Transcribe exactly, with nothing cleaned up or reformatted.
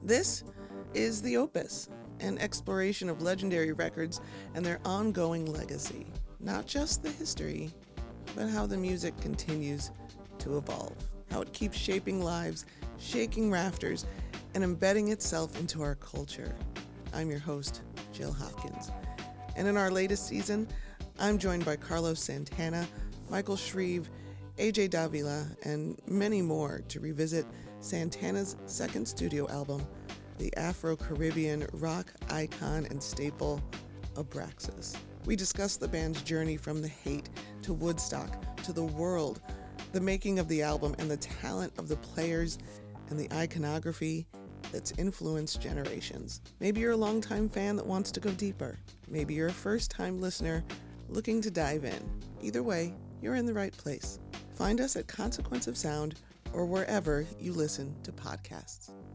This is The Opus, an exploration of legendary records and their ongoing legacy. Not just the history, but how the music continues to evolve, how it keeps shaping lives, shaking rafters, and embedding itself into our culture. I'm your host, Jill Hopkins. And in our latest season, I'm joined by Carlos Santana, Michael Shreve, A J Davila, and many more to revisit Santana's second studio album, the Afro-Caribbean rock icon and staple, Abraxas. We discuss the band's journey from the Hate to Woodstock to the world, the making of the album, and the talent of the players and the iconography that's influenced generations. Maybe you're a longtime fan that wants to go deeper. Maybe you're a first-time listener looking to dive in. Either way, you're in the right place. Find us at Consequence of Sound or wherever you listen to podcasts.